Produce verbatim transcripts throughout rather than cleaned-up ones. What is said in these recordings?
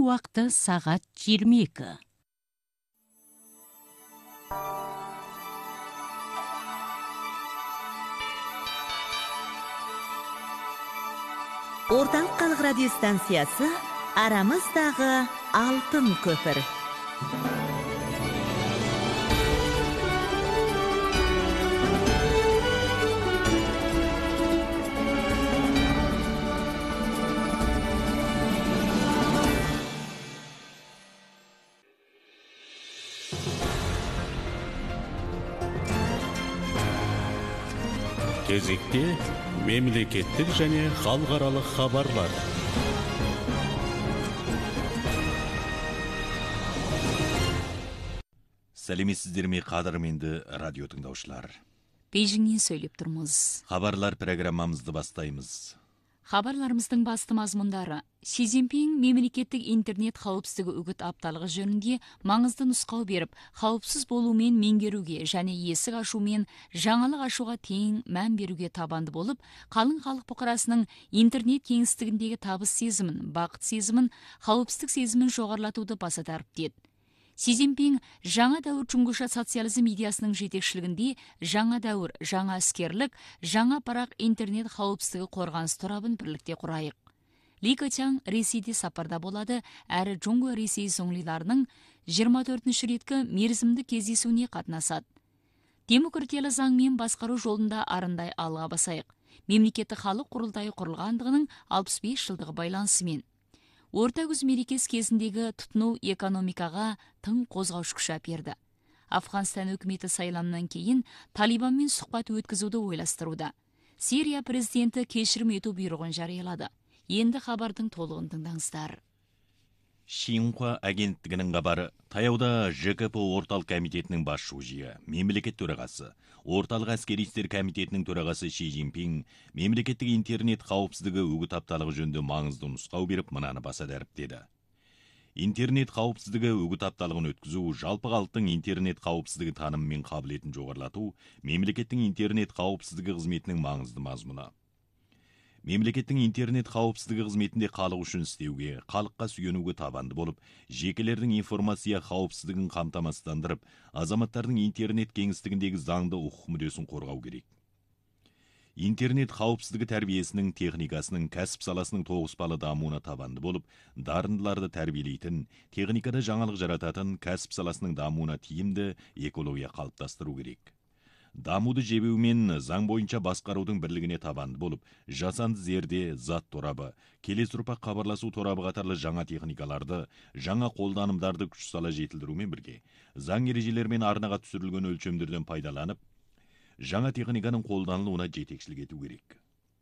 уақыты сағат жиырма екі. Орталық халық радиостанциясы арамыздағы алтын көпір. Кезекте мемлекеттік және халықаралық хабарлар. Сәлеметсіздер ме, қадірменді радио тыңдаушылар. Бейжіңнен сөйлеп тұрмыз. Хабарлар программамызды бастаймыз. Хабарларымыздың басты мазмұндары: Си Цзиньпин мемлекеттік интернет қауіпсіздігі үгіт апталығы жөнінде маңызды нұсқау беріп, қауіпсіз болумен меңгеруге және есік ашумен жаңалық ашуға тең мән беруге табанды болып, қалың халық бұқарасының интернет кеңістігіндегі табыс сезімін, бақыт сезімін, қауіпсіздік сезімін жоғарылатуды баса дәріптеді. Си Цзиньпин жаңа дәуір чунгуша социализм идеясының жетекшілігінде жаңа дәуір, жаңа іскерлік, жаңа парақ интернет қауіпсіздігі қорғаныс торабын бірлікте құрайық. Ли Кечан Ресейде сапарда болады, әрі Джунгу Ресей зоңлиларының жиырма төртінші реткі мерзімді кездесуіне қатынасады. Демократиялы заңмен басқару жолында арындай алға басайық. Мемлекеттік халық құрылтайы құрылғандығының алпыс бес жылдығы байланысымен. Орта күз мерекесі кезіндегі тұтыну экономикаға тың қозғаушы күш әперді. Афғанстан үкіметі сайланынан кейін Талибанмен сұхбат өткізуді ойластыруда. Сирия президенті кешірім ету бұйрығын жариялады. Енді хабардың толығын тыңдаңыздар. Шинхуа агенттігінің хабары: таяуда Ж К П орталық комитетінің бас шужиы, мемлекет төрағасы, орталық әскери істер комитетінің төрағасы Си Цзиньпин мемлекеттік интернет қауіпсіздігі үгіт апталығы жөнінде маңызды нұсқау беріп, мынаны баса дәріптеді. Интернет қауіпсіздігі үгіт апталығын өткізу, жалпы халықтың интернет қауіпсіздігі танымы мен қабілетін жоғарылату мемлекеттің интернет қауіпсіздігі қызметінің маңызды мазмұны. Мемлекеттің интернет қауіпсіздігі қызметінде халық үшін істеуге, халыққа сүйенуге табанды болып, жекелердің информация қауіпсіздігін қамтамасыздандырып, азаматтардың интернет кеңістігіндегі заңды құқық мүддесін қорғау керек. Интернет қауіпсіздігі тәрбиесінің, техникасының, кәсіп саласының тоғыспалы дамуына табанды болып, дарындыларды тәрбиелейтін, техникада жаңалық жарататын, кәсіп саласының дамуына тиімді экология қалыптастыру керек. Дамуды жебеумен заң бойынша басқарудың бірлігіне табанды болып, жасанды зерде, зат торабы, келесі ұрпақ хабарласу торабы қатарлы жаңа техникаларды, жаңа қолданымдарды күш сала жетілдірумен бірге, заң ережелермен арнаға түсірілген өлшемдерден пайдаланып, жаңа техниканың қолданылуына жетекшілік ету керек.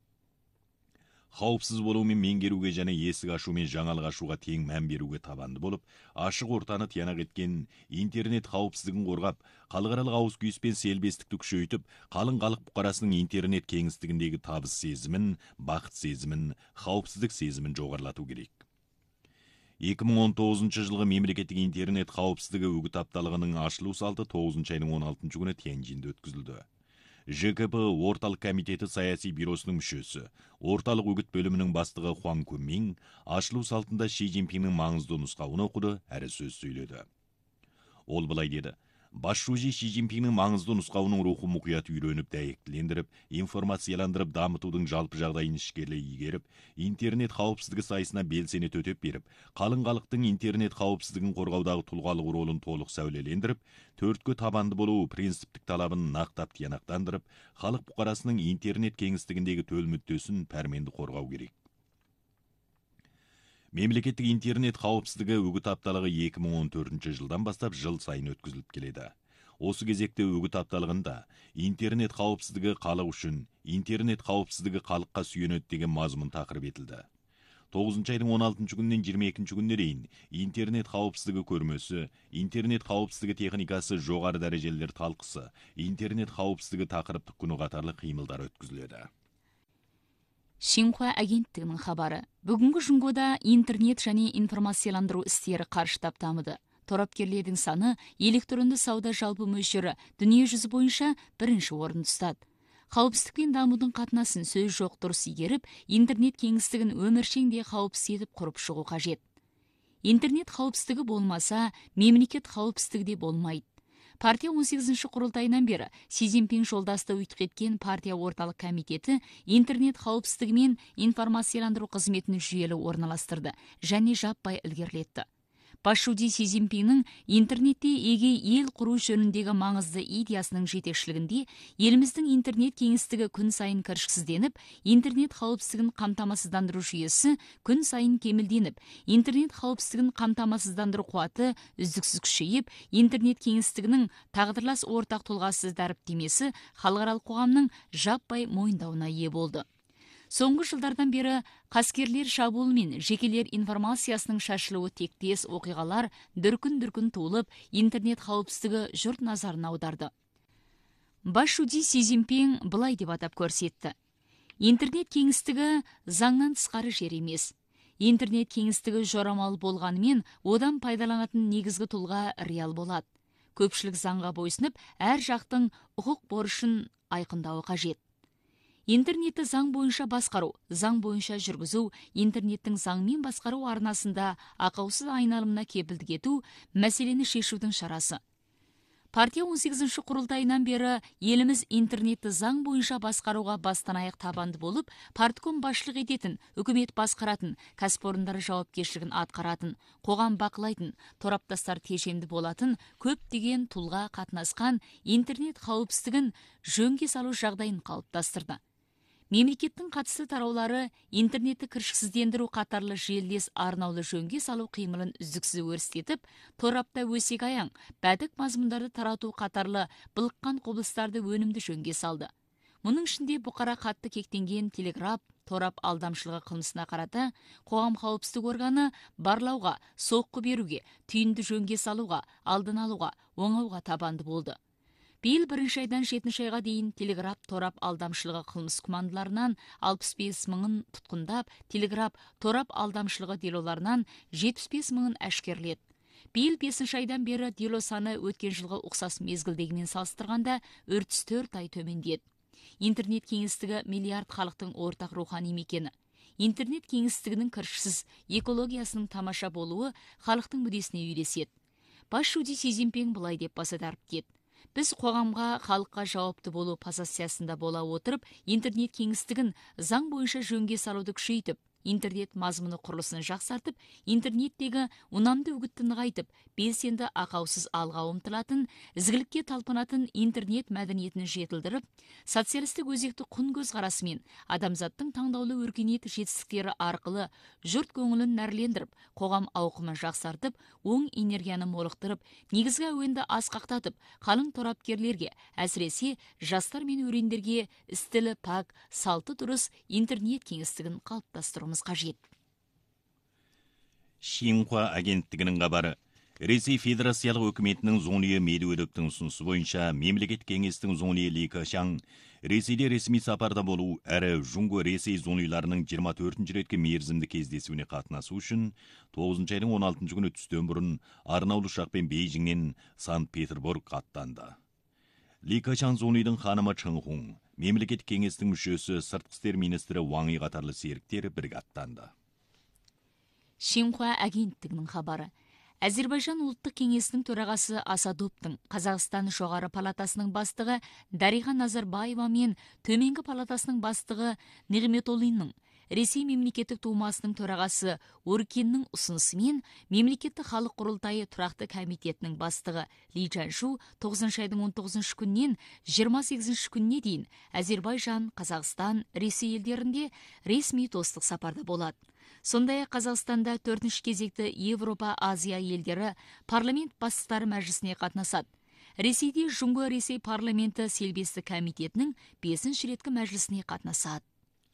Қауіпсіз болумен меңгеруге және есік ашумен жаңалық ашуға тең мән беруге табанды болып, ашық ортаны тиянақ еткен интернет қауіпсіздігін қорғап, халықаралық ауыс-күйіс пен селбестікті күшейтіп, қалың халық бұқарасының интернет кеңістігіндегі табыс сезімін, бақыт сезімін, қауіпсіздік сезімін жоғарылату керек. екі мың он тоғызыншы жылғы мемлекеттік интернет қауіпсіздігі үгіт апталығының ашылу салты тоғызыншы айдың он алтыншы күні Тяньцзинде өткізілді. Ж К П орталық комитеті саяси бюросының мүшесі, орталық үгіт бөлімінің бастығы Хуан Кунмин ашылу салтында Си Цзиньпиннің маңызды нұсқауын оқыды, әрі сөз сөйледі. Ол былай деді: бас шужи Си Цзиньпиннің маңызды нұсқауының рухы мұқият үйреніп, дәйектілендіріп, информацияландырып, дамытудың жалпы жағдайын ішкерлей игеріп, интернет қауіпсіздігі сайысына белсене төтеп беріп, қалың халықтың интернет қауіпсіздігін қорғаудағы тұлғалық ролын толық сәулелендіріп, төртке табанды болу принциптік талабын нақтап тиянақтандырып, халық бұқарасының интернет кеңістігіндегі төл мүддесін пәрменді қорғау керек. Мемлекеттік интернет қауіпсіздігі үгіт апталығы екі мың он төртінші жылдан бастап жыл сайын өткізіліп келеді. Осы кезекте үгіт апталығында интернет қауіпсіздігі халық үшін, интернет қауіпсіздігі халыққа сүйенеді деген мазмұн тақырып етілді. тоғызыншы айдың он алтыншы күнінен жиырма екінші күніне дейін интернет қауіпсіздігі көрмесі, интернет қауіпсіздігі техникасы жоғары дәрежелер талқысы, интернет қауіпсіздігі тақырыптық күні қатарлы қимылдар өткізіледі. Шинхуа агенттігінің хабары: бүгінгі Жунгода интернет және информацияландыру істері қарыштап дамыды. Торапкерлердің саны, электронды сауда жалпы мөлшері дүние жүзі бойынша бірінші орын ұстады. Қауіпсіздік пен дамудың қатынасын сөз жоқ дұрыс игеріп, интернет кеңістігін өміршеңде қауіпсіз етіп құрып шығу қажет. Интернет қауіпсіздігі болмаса, мемлекет қауіпсіздігі де болмайды. Партия он сегізінші құрылтайынан бері Си Цзиньпин жолдасты ұйытқы еткен партия орталық комитеті интернет қауіпсіздігі мен информацияландыру қызметін жүйелі орналастырды және жаппай ілгерілетті. Басшыда Си Цзиньпиннің интернетте егей ел құру жөніндегі маңызды идеясының жетекшілігінде еліміздің интернет кеңістігі күн сайын кіршіксізденіп, интернет қауіпсіздігін қамтамасыздандыру жүйесі күн сайын кемелденіп, интернет қауіпсіздігін қамтамасыздандыру қуаты үздіксіз күшейіп, интернет кеңістігінің тағдырлас ортақ тұлғасыз дәріптемесі халықаралық қоғамның жаппай мойындауына ие болды. Соңғы жылдардан бері қаскерлер шабуыл мен жекелер информациясының шашылуы тектес оқиғалар дүркін-дүркін туылып, интернет қауіпсіздігі жұрт назарын аударды. Басшыда Си Цзиньпин былай деп атап көрсетті. Интернет кеңістігі заңнан тысқары жер емес. Интернет кеңістігі жорамал болғанымен, одан пайдаланатын негізгі тұлға реал болады. Көпшілік заңға бойсынып, әр жақтың құқық борышын айқындауы қажет. Интернетті заң бойынша басқару, заң бойынша жүргізу, интернеттің заңмен басқару арнасында ақаусыз айналымына кепілдік ету мәселені шешудің шарасы. Партия он сегізінші құрылтайынан бері еліміз интернетті заң бойынша басқаруға бастан аяқ табанды болып, партком басшылық ететін, үкімет басқаратын, кәсіпорындар жауапкершілігін атқаратын, қоғам бақылайтын, тораптастар тежемді болатын, көптеген тұлға қатынасқан интернет қауіпсіздігін жөнге салу жағдайын қалыптастырды. Мемлекеттің қатысты тараулары интернетті кіршіксіздендіру қатарлы желдес арнаулы жөнге салу қимылын үздіксіз өрістетіп, торапта өсек аяң, бәдік мазмұндарды тарату қатарлы былыққан құбылыстарды өнімді жөнге салды. Мұның ішінде бұқара қатты кектенген телеграф, торап алдамшылығы қылмысына қарата, қоғам қауіпсіздік органы барлауға, соққы беруге, түйінді жөнге салуға, алдын алуға, оңауға табанды болды. Биыл бірінші айдан жетінші айға дейін телеграф торап алдамшылығы қылмыс күмәнділерінен алпыс бес мыңын тұтқындап, телеграф торап алдамшылығы делоларынан жетпіс бес мыңын әшкерледі. Биыл бесінші айдан бері дело саны өткен жылғы ұқсас мезгілдегімен салыстырғанда отыз төрт ай төмендеді. Интернет кеңістігі миллиард халықтың ортақ рухани мекені. Интернет кеңістігінің кіршіксіз экологиясының тамаша болуы халықтың мүддесіне үйлеседі. Басшыда Си Цзиньпин былай деп баса дәріптеді. Біз қоғамға, халыққа жауапты болу позициясында бола отырып, интернет кеңістігін заң бойынша жөнге салуды күшейтіп, интернет мазмұны құрылысын жақсартып, интернеттегі ұнамды үгітті нығайтып, белсенді ақаусыз алға ұмтылатын, ізгілікке талпынатын интернет мәдениетін жетілдіріп, социалистік өзекті құн көзқарасымен адамзаттың таңдаулы өркениет жетістіктері арқылы жұрт көңілін нәрлендіріп, қоғам ауқымын жақсартып, оң энергияны молықтырып, негізгі әуенді асқақтатып, қалың торапкерлерге, әсіресе жастар мен өрендерге істілі пак, салты дұрыс интернет кеңістігін қалыптастыруымыз қажет. Шинхуа агенттігінің хабары. Ресей Федерациялық өкіметінің зония медуеліктің ұсынысы бойынша мемлекет кеңестің зония Ли Кешан Ресейде ресми сапарда болу әрі Жұңго Ресей зонияларының жиырма төртінші ретке мерзімді кездесуіне қатынасу үшін тоғызыншы айдың он алтыншы күні түстен бұрын арнаулы ұшақпен Бейжіңнен Санкт-Петербург аттанды. Ли Кешан зонийдің ханымы Чын Хун, мемлекет кеңестің мүшесі сыртқы істер министрі Ван И қатарлы серіктері бірге аттанды. Шинхуа агенттігінің хабары. Әзербайжан ұлттық кеңесінің төрағасы Асадовтың, Қазақстан жоғары палатасының бастығы Дариға Назарбаева мен төменгі палатасының бастығы Нығметоллинның, Ресей мемлекеттік думасының төрағасы Оркиннің ұсынысымен мемлекеттік халық құрылтайы тұрақты комитетінің бастығы Ли Чжаншу тоғызыншы айдың он тоғызыншы күннен жиырма сегізінші күніне дейін Әзербайжан, Қазақстан, Ресей елдерінде ресми достық сапарда болады. Сондай-ақ Қазақстанда төртінші кезекті Европа-Азия елдері парламент бастықтары мәжілісіне қатынасады. Ресейде Жұңго Ресей парламенті селбесті комитетінің бесінші реткі мәжілісіне қатынасады.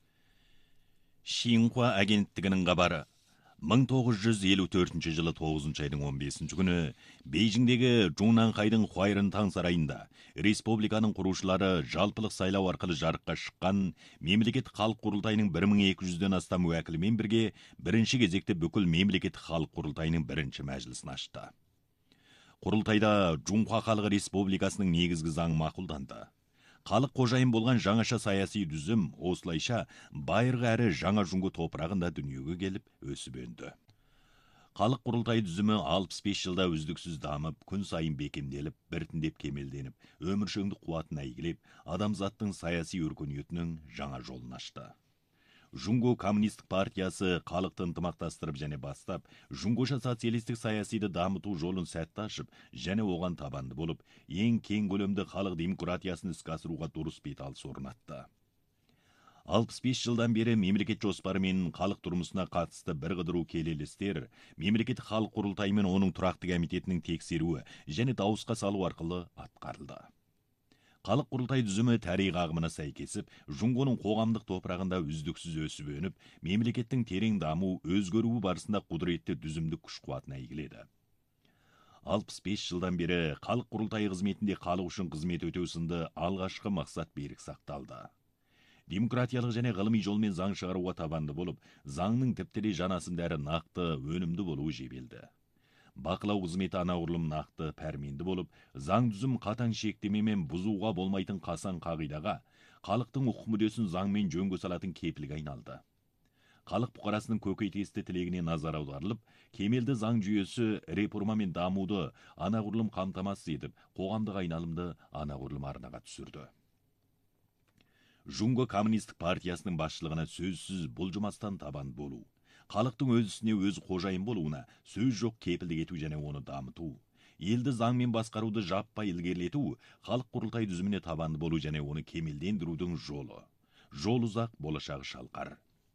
Шинхуа агенттігінің хабары. мың тоғыз жүз елу төртінші жылы тоғызыншы айдың он бесінші күні Бейжіңдегі Жунанхайдың Хуайрын таң сарайында республиканың құрушылары жалпылық сайлау арқылы жарыққа шыққан мемлекет халық құрылтайының бір мың екі жүзден астам уәкілімен бірге бірінші кезекте бүкіл мемлекет халық құрылтайының бірінші мәжілісін ашты. Құрылтайда Жұңхуа халық республикасының негізгі заңы мақұлданды. Халық қожайын болған жаңаша саяси дүзім осылайша байырғы әрі жаңа Жұңго топырағында дүниеге келіп өсіп өнді. Халық құрылтай түзімі алпыс бес жылда үздіксіз дамып, күн сайын бекемделіп, біртіндеп кемелденіп, өміршеңдік қуатын әйгілеп, адамзаттың саяси өркениетінің жаңа жолын ашты. Жунго коммунистік партиясы халықты ынтымақтастырып және бастап, жунгоша социалистік саясиді дамыту жолын сәтті ашып, және оған табанды болып, ең кең көлемді халық демократиясын іске асыруға дұрыс беталыс орнатты. алпыс бес жылдан бері мемлекет жоспары мен халық тұрмысына қатысты бір қыдыру келелістер, мемлекеттік халық құрылтайы мен оның тұрақты комитетінің тексеруі және дауысқа салу арқылы атқарылды. Халық құрылтай түзімі тарих ағымына сәйкесіп, Жунгоның қоғамдық топырағында үздіксіз өсіп өніп, мемлекеттің терең даму, өзгеруі барысында құдіретті түзімдік күш-қуатын әйгіледі. алпыс бес жылдан бері халық құрылтайы қызметінде халық үшін қызмет өтеу сынды алғашқы мақсат берік сақталды. Демократиялық және ғылыми жолмен заң шығаруға табанды болып, заңның тіптіре жанасында әрі нақты, өнімді болуы жебелді. Бақылау қызметі анағұрлым нақты, пәрменді болып, заң түзім қатаң шектемемен бұзуға болмайтын қасан қағидаға, халықтың құқық мүддесін заңмен жөнге салатын кепілге айналды. Халық бұқарасының көкейтесті тілегіне назар аударылып, кемелді заң жүйесі реформа мен дамуды анағұрлым қамтамасыз етіп, қоғамдық айналымды анағұрлым арнаға түсірді. Жунго коммунистік партиясының басшылығына сөзсіз бұлжымастан табан болу, халықтың өз ісіне өз қожайын болуына сөз жоқ кепілдік ету және оны дамыту, елді заңмен басқаруды жаппай ілгерілету, халық құрылтай түзіміне табанды болу және оны кемелдендірудің жолы. Жол ұзақ, болашағы шалқар.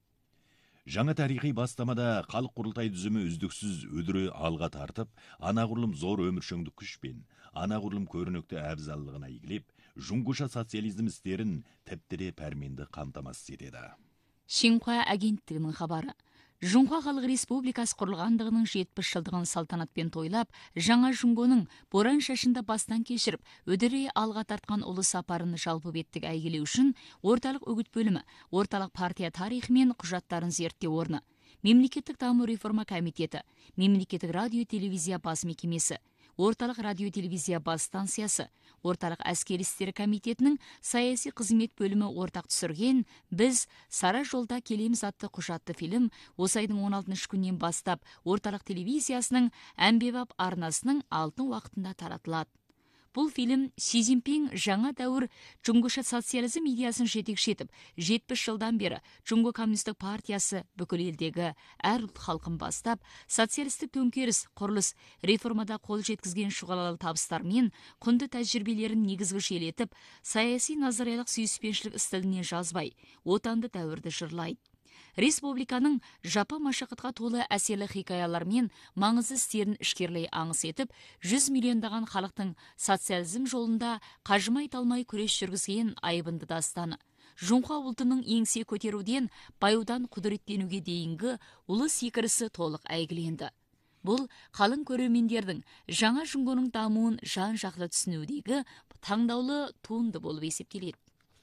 Жаңа тарихи бастамада халық құрылтай түзімі үздіксіз үдірі алға тартып, анағұрлым зор өміршеңдік күшпен, анағұрлым көрінікті әбзаллығына игілеп, жунгоша социализм істерін тіптіре пәрменді қамтамасыз етеді. Шинхуа агенттігінің хабары. Жунхуа Халық Республикасы құрылғандығының жетпіс жылдығын салтанатпен тойлап, жаңа Жунгоның боран шашында бастан кешіріп, өдіре алға тартқан ұлы сапарын жалпы беттік әйгілеу үшін орталық үгіт бөлімі, орталық партия тарихы мен құжаттарын зерттеу орны, мемлекеттік даму реформа комитеті, мемлекеттік радио телевизия бас мекемесі, орталық радио телевизия бас станциясы, орталық әскери істері комитетінің саяси қызмет бөлімі ортақ түсірген «Біз Сара жолда келеміз» атты құжатты фильм осы айдың он алтыншы күннен бастап орталық телевизиясының әмбебап арнасының алтын уақытында таратылады. Бұл фильм Си Цзиньпин жаңа дәуір жунгоша социализм идеясын жетекші етіп, жетпіс жылдан бері Жунго коммунистік партиясы бүкіл елдегі әр ұлт халқын бастап, социалистік төңкеріс, құрылыс, реформада қол жеткізген шұғылалы табыстармен құнды тәжірибелерін негізгі желетіп, саяси назариялық сүйіспеншілік стиліне жазбай, отанды дәуірді жырлайды. Республиканың жапа машақатқа толы әсерлі хикаялармен маңызды істерін ішкерлей аңыс етіп, жүз миллиондаған халықтың социализм жолында қажымай талмай күрес жүргізген айбынды дастаны. Жунхуа ұлтының еңсе көтеруден, баюдан құдіреттенуге дейінгі ұлы секірісі толық әйгіленді. Бұл қалың көрермендердің жаңа Жунгоның дамуын жан-жақты түсінудегі таңдаулы туынды болып есептеледі.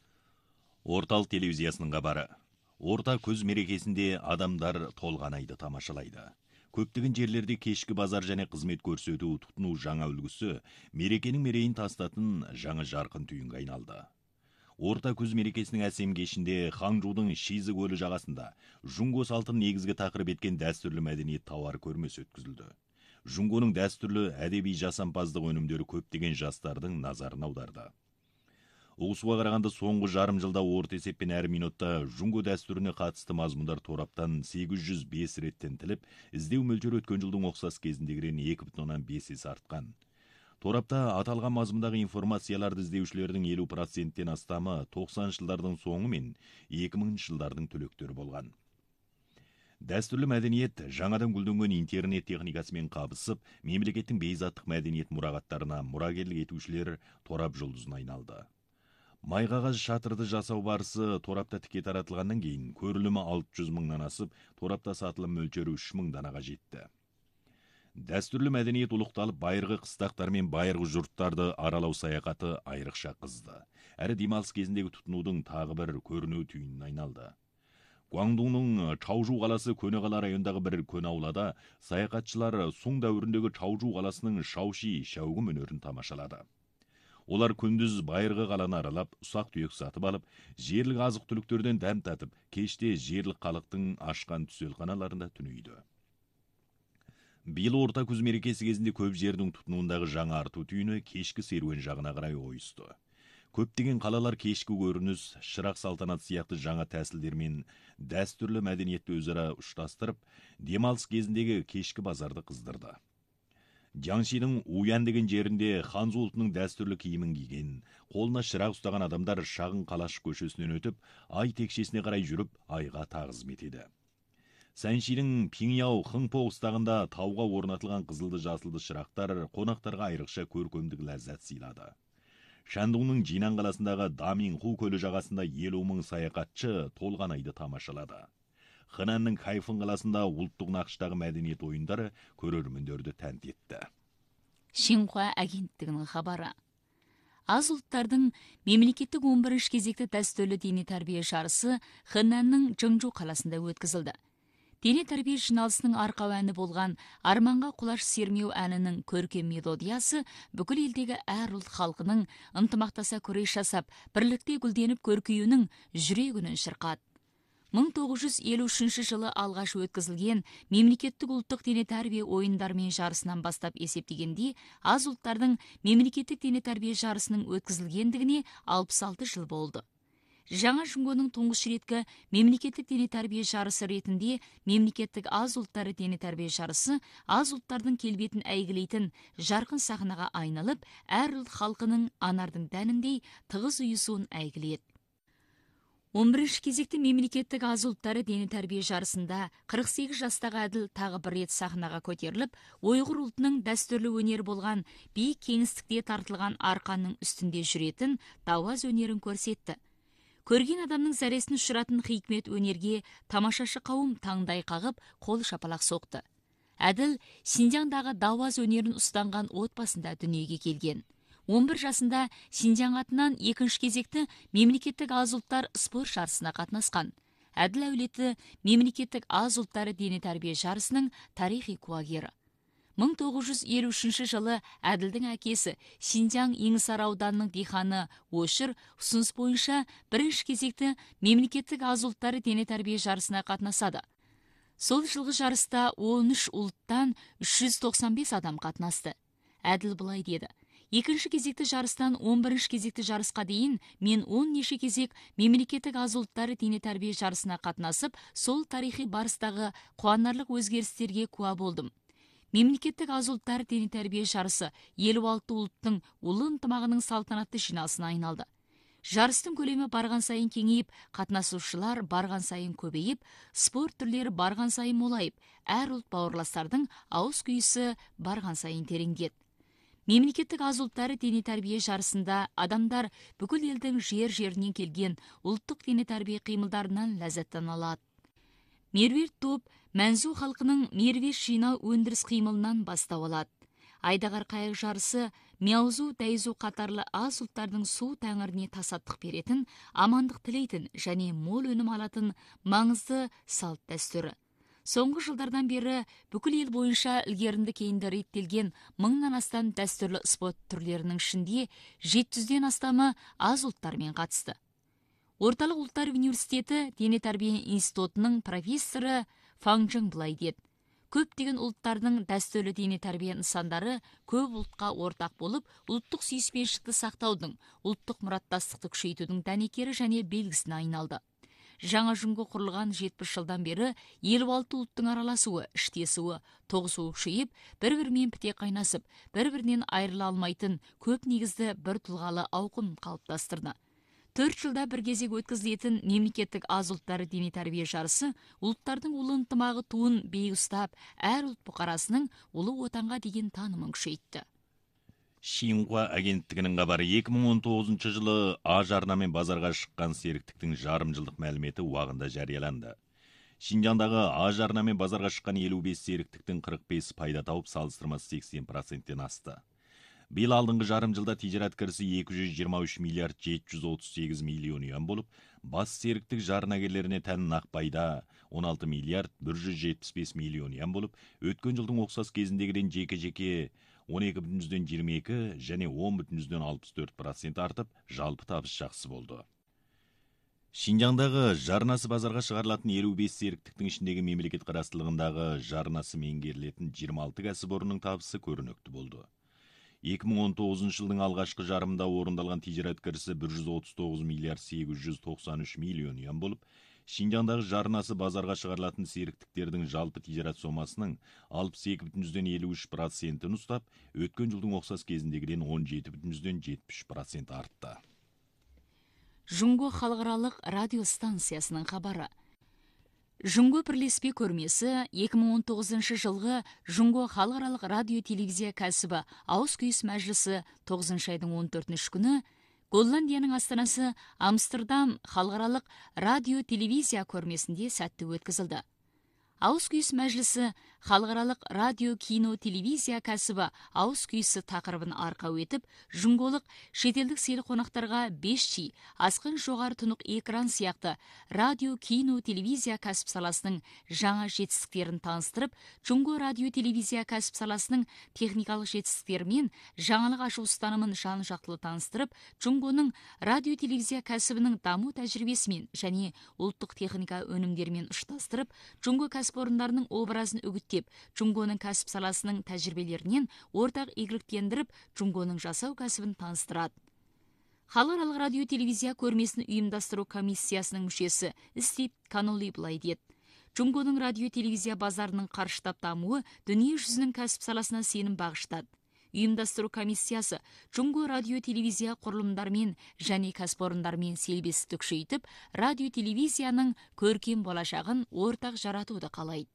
Орталық телевизиясының хабары. Орта күз мерекесінде адамдар толғанайды тамашалайды. Көптеген жерлерде кешкі базар және қызмет көрсету тұтыну жаңа үлгісі мерекенің мерейін тастатын жаңа жарқын түйінге айналды. Орта күз мерекесінің әсем кешінде Ханчжудың Шизы көлі жағасында Жунго салтын негізгі тақырып еткен дәстүрлі мәдениет тауар көрмесі өткізілді. Жунгоның дәстүрлі әдеби жасампаздық өнімдері көптеген жастардың назарын аударды. Ұғысуға қарағанда соңғы жарым жылда орта есеппен әр минутта Жунго дәстүріне қатысты мазмұндар тораптан сегіз жүз бес реттен тіліп, іздеу мөлшері өткен жылдың ұқсас кезіндегіден екі бүтін оннан бес есе артқан. Торапта аталған мазмұндағы информацияларды іздеушілердің елу проценттен астамы тоқсаныншы жылдардың соңы мен екі мыңыншы жылдардың түлектері болған. Дәстүрлі мәдениет жаңадан гүлденген интернет техникасымен қабысып, мемлекеттің бейзаттық мәдениет мұрағаттарына мұрагерлік етушілер торап жұлдызына айналды. Майғағаз шатырды жасау барысы торапта тіке таратылғаннан кейін көрілімі алты жүз мыңнан асып, торапта сатылым мөлшері үш мың данаға жетті. Дәстүрлі мәдениет ұлықталып, байырғы қыстақтар мен байырғы жұрттарды аралау саяхаты айрықша қызды. Әрі демалыс кезіндегі тұтынудың тағы бір көріну түйінін айналды. Гуандунның Чаужу қаласы көне қала райондағы бір көне аулада саяхатшылар Сун дәуіріндегі Чаужу қаласының Шауши шәугім өнерін тамашалады. Олар күндіз байырғы қаланы аралап, ұсақ түйек сатып алып, жерлік азық түліктерден дәм татып, кеште жерлік халықтың ашқан түселханаларында түнейді. Биыл орта күз мерекесі кезінде көп жердің тұтынуындағы жаңа арту түйіні кешкі серуен жағына қарай ойысты. Көптеген қалалар кешкі көрініс, шырақ салтанат сияқты жаңа тәсілдермен дәстүрлі мәдениетті өзара ұштастырып, демалыс кезіндегі кешкі базарды қыздырды. Жаңшидің Уян деген жерінде Ханзу ұлтының дәстүрлі киімін киген, қолына шырақ ұстаған адамдар шағын қалаш көшесінен өтіп, ай текшесіне қарай жүріп, айға тағзым етеді. Сәншидің Пиңяу Хыңпо ұстағында тауға орнатылған қызылды жасылды шырақтар қонақтарға айрықша көркемдік ләззат сыйлады. Шандуңның Жинан қаласындағы Дамин-Ху көлі жағасында елу мың саяхатшы толған айды тамашалады. Хэнанның Хайфын қаласында ұлттық нақыштағы мәдениет ойындары көрермендерді тәнті етті. Шинхуа агенттігінің хабары. Аз ұлттардың мемлекеттік он бірінші кезекті дәстүрлі дене тәрбие жарысы Хэнанның Чжыңжу қаласында өткізілді. Дене тәрбие жиналысының арқау әні болған Арманға құлаш сермеу әнінің көркем мелодиясы бүкіл елдегі әр ұлт халқының ынтымақтаса күрес жасап, бірлікте гүлденіп көркеюінің жүрегінен шырқады. мың тоғыз жүз елу үшінші жылы алғаш өткізілген мемлекеттік ұлттық дене тәрбие ойындарымен жарысынан бастап есептегенде, аз ұлттардың мемлекеттік дене тәрбие жарысының өткізілгендігіне алпыс алты жыл болды. Жаңа Жұңгоның тұңғыш реткі мемлекеттік дене тәрбие жарысы ретінде мемлекеттік аз ұлттары дене тәрбие жарысы аз ұлттардың келбетін әйгілейтін жарқын сахнаға айналып, әр ұлт халқының анардың дәніндей тығыз ұйысуын әйгіледі. он бірінші кезекті мемлекеттік аз ұлттары дене тәрбие жарысында қырық сегіз жастағы әділ тағы бір рет сахнаға көтеріліп, ойғыр ұлтының дәстүрлі өнер болған биік кеңістікте тартылған арқанның үстінде жүретін дауаз өнерін көрсетті. Көрген адамның зәресін ұшыратын хикмет өнерге тамашашы қауым таңдай қағып, қол шапалақ соқты. Әділ Синьцзяндағы дауаз өнерін ұстанған отбасында дүниеге келген. он бір жасында Синьцзян атынан екінші кезекті мемлекеттік аз ұлттар спорт жарысына қатынасқан. Әділ әулеті мемлекеттік аз ұлттары дене тәрбие жарысының тарихи куәгері. мың тоғыз жүз елу үшінші жылы Әділдің әкесі Синьцзян Еңсар ауданының диханы Ошыр ұсыныс бойынша бірінші кезекті мемлекеттік аз ұлттары дене тәрбие жарысына қатынасады. Сол жылғы жарыста он үш ұлттан үш жүз тоқсан бес адам қатынасты. Әділ былай деді: екінші кезекті жарыстан он бірінші кезекті жарысқа дейін мен он неше кезек мемлекеттік аз ұлттары дене тәрбие жарысына қатынасып, сол тарихи барыстағы қуанарлық өзгерістерге куә болдым. Мемлекеттік аз ұлттары дене тәрбие жарысы елу алты ұлттың ұлы ынтымағының салтанатты жиналысына айналды. Жарыстың көлемі барған сайын кеңейіп, қатынасушылар барған сайын көбейіп, спорт түрлері барған сайын молайып, әр ұлт бауырластардың ауыз күйісі барған сайын тереңдеді. Мемлекеттік аз ұлттары дене тәрбие жарысында адамдар бүкіл елдің жер-жерінен келген ұлттық дене тәрбие қимылдарынан ләззаттана алады. Меруерт топ Мәнзу халқының меруерт жинау өндіріс қимылынан бастау алады. Айдағар қайық жарысы Мяузу, Дәйзу қатарлы аз ұлттардың су тәңіріне тасаттық беретін, амандық тілейтін және мол өнім алатын маңызды салт дәстүрі. Соңғы жылдардан бері бүкіл ел бойынша ілгерінді кейінді реттелген мыңнан астам дәстүрлі спорт түрлерінің ішінде жеті жүзден астамы аз ұлттармен қатысты. Орталық ұлттар университеті дене тәрбие институтының профессоры Фаңжың былай деді: көптеген ұлттардың дәстүрлі дене тәрбие нысандары көп ұлтқа ортақ болып, ұлттық сүйіспеншілікті сақтаудың, ұлттық мұраттастықты күшейтудің дәнекері және белгісіне айналды. Жаңа Жұңго құрылған жетпіс жылдан бері елу алты ұлттың араласуы, іштесуі, тоғысуы күшейіп, бір-бірімен біте қайнасып, бір-бірінен айырыла алмайтын көп негізді бір тұлғалы ауқым қалыптастырды. Төрт жылда бір кезек өткізілетін мемлекеттік аз ұлттары дене тәрбие жарысы ұлттардың ұлы ынтымағы туын биік ұстап, әр ұлт бұқарасының ұлы отанға деген танымын күшейтті. Шинхуа агенттігінің хабары екі мың он тоғызыншы жылы А жарнамен базарға шыққан серіктіктің жарым жылдық мәліметі уағында жарияланды. Шинжандағы А жарнамен базарға шыққан елу бес серіктіктің қырық бес пайда тауып, салыстырмасы сексен проценттен асты. Биыл алдыңғы жарым жылда тижарат кірісі екі жүз жиырма үш миллиард жеті жүз отыз сегіз миллион юан болып, бас серіктік жарнагерлеріне тән нақ пайда он алты миллиард бір жүз жетпіс бес миллион юан болып, өткен жылдың ұқсас кезіндегіден жеке-жеке он екі бүтін жүзден жиырма екі және он бүтін жүзден алпыс төрт процент артып, жалпы табыс жақсы болды. Шинжаңдағы жарнасы базарға шығарылатын елу бес серіктіктің ішіндегі мемлекет қарастылығындағы жарнасы меңгерілетін жиырма алты кәсіпорынның табысы көрінікті болды. екі мың он тоғызыншы жылдың алғашқы жарымында орындалған тижарат кірісі бір жүз отыз тоғыз миллиард сегіз жүз тоқсан үш миллион юан болып, Шинжаңдағы жарнасы базарға шығарылатын серіктіктердің жалпы тижарат сомасының алпыс екі бүтін жүзден елу үш процентін ұстап, өткен жылдың ұқсас кезіндегіден он жеті бүтін жүзден жетпіс үш процент артты. Жұңго халықаралық радио станциясының хабары. Жұңго бірлеспе көрмесі екі мың он тоғызыншы жылғы Жұңго халықаралық радио телевизия кәсібі ауыз күйіс мәжілісі тоғызыншы айдың он төртінші күні Голландияның астанасы Амстердам халықаралық радио телевизия көрмесінде сәтті өткізілді. Ауыз күйіс мәжілісі халықаралық радио кино телевизия кәсібі ауыз күйісі тақырыбын арқау етіп, жұңголық шетелдік сел қонақтарға бес джи, асқын жоғары тұнық экран сияқты радио кино телевизия кәсіп саласының жаңа жетістіктерін таныстырып, жұңго радио телевизия кәсіп саласының техникалық жетістіктерімен жаңалық ашу ұстанымын жан-жақтылы таныстырып, жұңгоның радио телевизия кәсібінің даму тәжірибесімен және ұлттық техника өнімдерімен ұштастырып, жұңго кәсіпорындарының образын үгіттеп, жұңгоның кәсіп саласының тәжірибелерінен ортақ игіліктендіріп, жұңгоның жасау кәсібін таныстырады. Халықаралық радио телевизия көрмесін ұйымдастыру комиссиясының мүшесі Стив Каноли былай деді: жұңгоның радио телевизия базарының қарыштап дамуы дүние жүзінің кәсіп саласына сенім бағыштады. Ұйымдастыру комиссиясы жұңго радио телевизия құрылымдармен және кәсіпорындармен селбесті күшейтіп, радио телевизияның көркем болашағын ортақ жаратуды қалайды.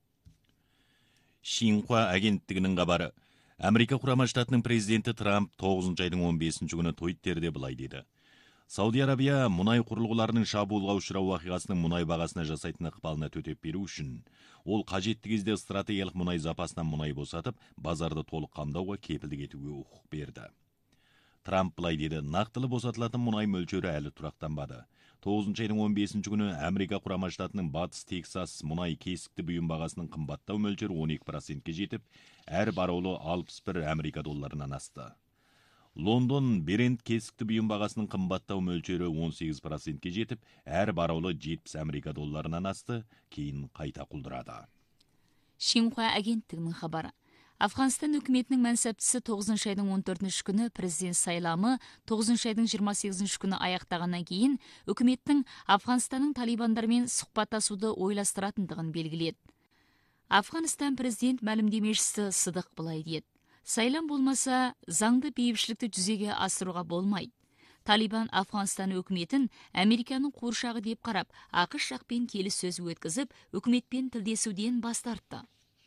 Шинхуа агенттігінің хабары. Америка құрама штатының президенті Трамп тоғызыншы айдың он бесінші күні Твиттерде былай деді: Сауди Арабия мұнай құрылғыларының шабуылға ұшырау вақиғасының мұнай бағасына жасайтын ықпалына төтеп беру үшін, ол қажетті кезде стратегиялық мұнай запасынан мұнай босатып, базарды толық қамдауға кепілдік етуге құқық берді. Трамп былай деді: нақтылы босатылатын мұнай мөлшері әлі тұрақтанбады. тоғызыншы айдың он бесінші күні Америка құрама штатының батыс Тексас мұнай кесікті бұйым бағасының қымбаттау мөлшері он екі процентке жетіп, әр баррелі алпыс бір Америка долларынан асты. Лондон Брент кесікті бұйым бағасының қымбаттау мөлшері он сегіз процентке жетіп, әр баррелі жетпіс Америка долларынан асты, кейін қайта құлдырады. Шинхуа агенттігінің хабары. Афғанстан үкіметінің мәнсәптісі тоғызыншы айдың он төртінші күні президент сайламы тоғызыншы айдың жиырма сегізінші күні аяқтағаннан кейін үкіметтің Афғанстанның талибандармен сұхбаттасуды ойластыратындығын белгіледі. Афғанстан президент мәлімдемешісі Сыдық былай деді: сайлам болмаса, заңды бейбітшілікті жүзеге асыруға болмайды. Талибан Афғанстан үкіметін Американың қуыршағы деп қарап, ақш жақпен келіссөз өткізіп, үкіметпен тілдесуден бас тартты.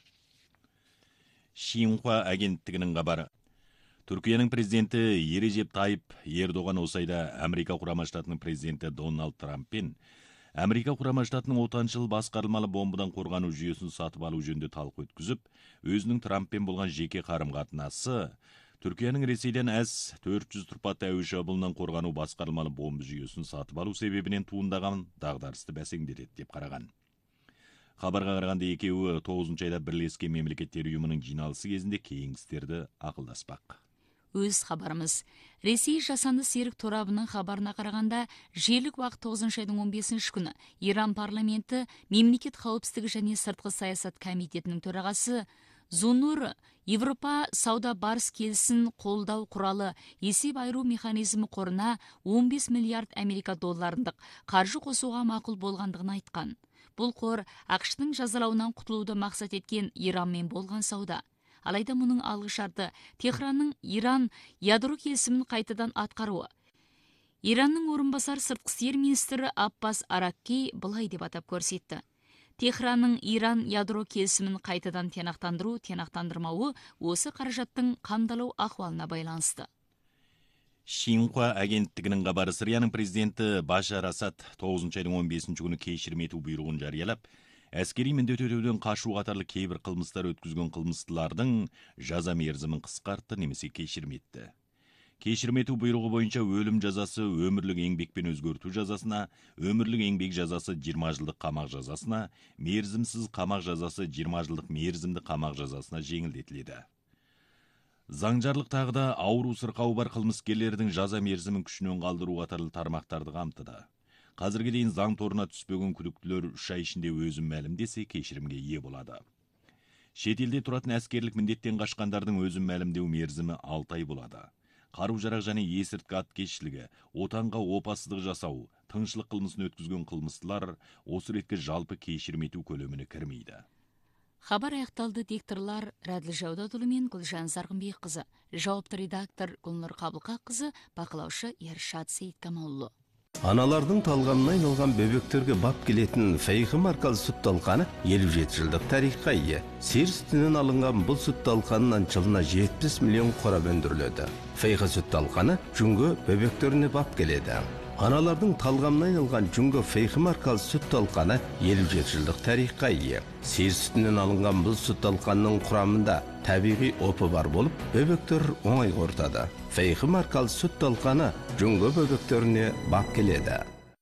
Шинхуа агенттігінің хабары. Түркияның президенті Режеп Тайып Ердоған осы айда Америка құрама штатының президенті Дональд Трамппен Америка құрама штатының отаншыл басқарылмалы бомбадан қорғану жүйесін сатып алу жөнінде талқы өткізіп, өзінің Трамппен болған жеке қарым-қатынасы Түркияның Ресейден әс төрт жүз тұрпатты әуе шабуылынан қорғану басқарылмалы бомба жүйесін сатып алу себебінен туындаған дағдарысты бәсеңдетеді деп қараған. Хабарға қарағанда екеуі тоғызыншы айда бірлескен мемлекеттер ұйымының жиналысы кезінде кейінгі істерді ақылдаспақ. Өз хабарымыз. Ресей жасанды серік торабының хабарына қарағанда, жергілікті уақыт тоғызыншы айдың он бесінші күні Иран парламенті мемлекет қауіпсіздігі және сыртқы саясат комитетінің төрағасы Зунур Европа сауда барыс келісін қолдау құралы есеп айыру механизмі қорына он бес миллиард Америка долларындық қаржы қосуға мақұл болғандығын айтқан. Бұл қор ақш-тың жазалауынан құтылуды мақсат еткен Иранмен болған сауда. Алайда мұның алғы шарты Техранның Иран ядро келісімін қайтадан атқаруы. Иранның орынбасар сыртқы істер министрі Аббас Аракки былай деп атап көрсетті: Техранның Иран ядро келісімін қайтадан тиянақтандыру, тиянақтандырмауы осы қаражаттың қамдалу ахуалына байланысты. Шинхуа агенттігінің хабары. Сирияның президенті Башар Асад тоғызыншы айдың он бесінші күні кешірім ету бұйрығын жариялап, әскери міндет өтеуден қашу қатарлы кейбір қылмыстар өткізген қылмыстылардың жаза мерзімін қысқартты немесе кешірім етті. Кешірім ету бұйрығы бойынша өлім жазасы өмірлік еңбекпен өзгерту жазасына, өмірлік еңбек жазасы жиырма жылдық қамақ жазасына, мерзімсіз қамақ жазасы жиырма жылдық мерзімді қамақ жазасына жеңілдетіледі. Заңжарлық тағыда ауру сырқауы бар қылмыскерлердің жаза мерзімін күшінен қалдыру қатарлы тармақтарды қамтыды. Қазірге дейін заң торына түспеген күдіктілер үш ай ішінде өзін мәлімдесе кешірімге ие болады. Шетелде тұратын әскерлік міндеттен қашқандардың өзін мәлімдеу мерзімі алты ай болады. Қару-жарақ және есірткі аткезшілігі, отанға опасыздық жасау, тыңшылық қылмысын өткізген қылмыстылар осы ретке жалпы кешірім ету көлеміне кірмейді. Хабар аяқталды. Дикторлар Рәділ Жаудатұлы мен Гүлжан Сарғынбек қызы, жауапты редактор Гүлнұр Қабылқа қызы, бақылаушы Ершат Сейіткамаұлы. Аналардың талғамына айналған бөбектерге бап келетін Фейхи маркалы сүт талқаны елу жеті жылдық тарихқа ие. Сиыр сүтінен алынған бұл сүт талқанынан жылына жетпіс миллион қорап өндіріледі. Фейхи сүт талқаны жүнгі бөбектеріне бап келеді. Аналардың талғамына айналған жүнгі Фейхи маркалы сүт талқаны елу жеті жылдық тарихқа ие. Сиыр сүтінен алынған бұл сүт талқанының құрамында табиғи опы бар болып, бөбектер оңай қорытады. Фейхи маркалы сүт талқаны жүнгі бөбектеріне бап келеді.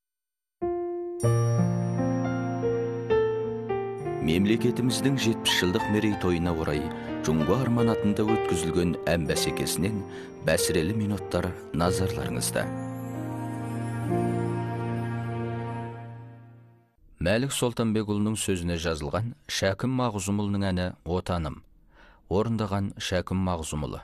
Мемлекетіміздің жетпіс жылдық мерейтойына орай Жүнгі Арман атында өткізілген ән бәсекесінен бәсірелі минуттар назарларыңызда. Мәлік Солтанбекұлының сөзіне жазылған Шәкім Мағзұмұлының әні «Отаным». Орындаған Шәкім Мағзұмұлы.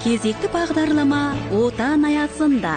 кезекті бағдарлама отан аясында.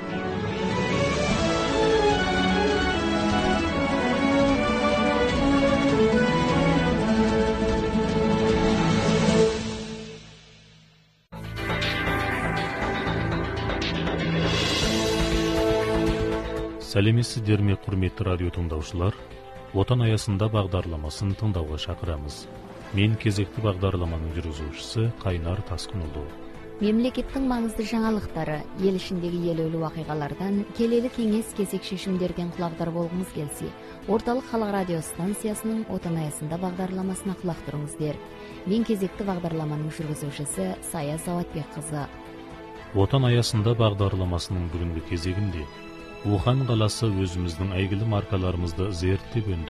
Сәлеметсіздер ме, құрметті радио тыңдаушылар? Отан аясында бағдарламасын тыңдауға шақырамыз. Мен кезекті бағдарламаның жүргізушісі Қайнар Тасқынұлы. Мемлекеттің маңызды жаңалықтары, ел ішіндегі елеулі уақиғалардан келелі кеңес кезек шешімдерген құлақтар болғымыз келсе, орталық халық радио станциясының отан аясында бағдарламасына құлақ тұрыңыздар. Мен кезекті бағдарламаның жүргізушісі Сая Сауатбекқызы. Отан аясында бағдарламасының бүгінгі кезегінде Ухан қаласы өзіміздің әйгілі маркаларымызды зерттеп